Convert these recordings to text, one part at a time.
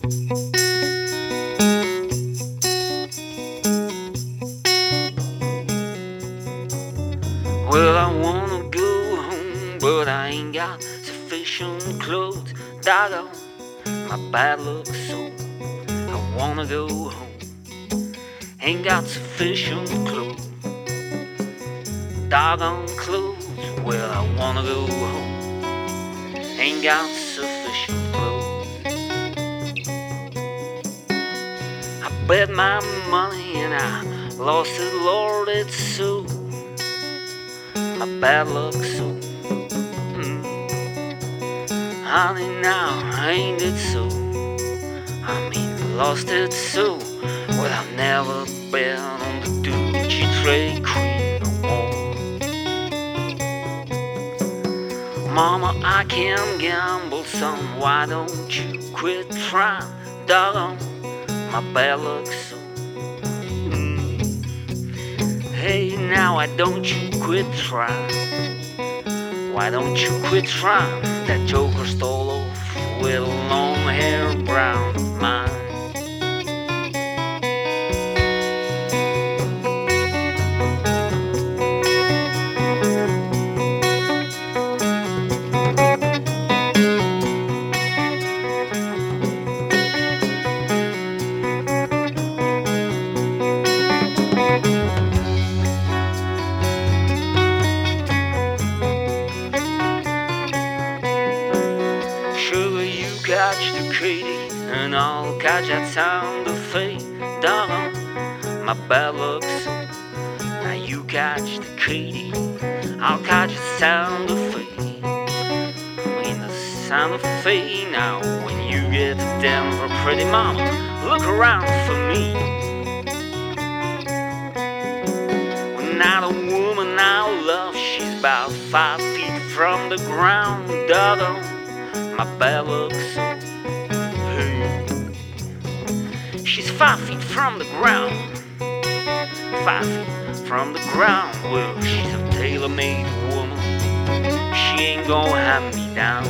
Well, I wanna go home, but I ain't got sufficient clothes. Doggone my bad luck, so I wanna go home. Ain't got sufficient clothes. Doggone clothes. Well, I wanna go home. Ain't got sufficient clothes. I bet my money and I lost it, Lord, it's so. My bad luck, so. Honey, now ain't it so? I mean, lost it so. Well, I've never been on the Doogie Trade Queen no more. Mama, I can gamble some. Why don't you quit trying? Doggone my bad luck, so. Hey, now why don't you quit trying? Why don't you quit trying? That joker stole off with a long hair brown of mine. Sugar, you catch the Katy, and I'll catch that sound of fate. Doggone my bad luck, so. Now you catch the Katy, I'll catch the sound of fate. I mean the sound of fate. Now when you get to Denver, pretty mama, look around for me. When not a woman I love, she's about 5 feet from the ground. Doggone my bad luck, so. Hey, she's 5 feet from the ground. 5 feet from the ground. Well, she's a tailor-made woman. She ain't gonna hand me down.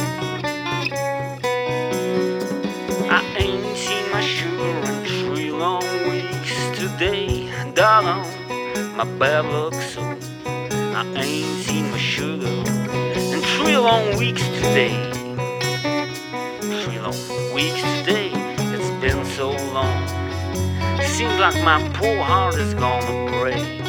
I ain't seen my sugar in 3 long weeks today. Doggone my bad luck, so. I ain't seen my sugar in 3 long weeks today. 3 long weeks today. It's been so long. Seems like my poor heart is gonna break.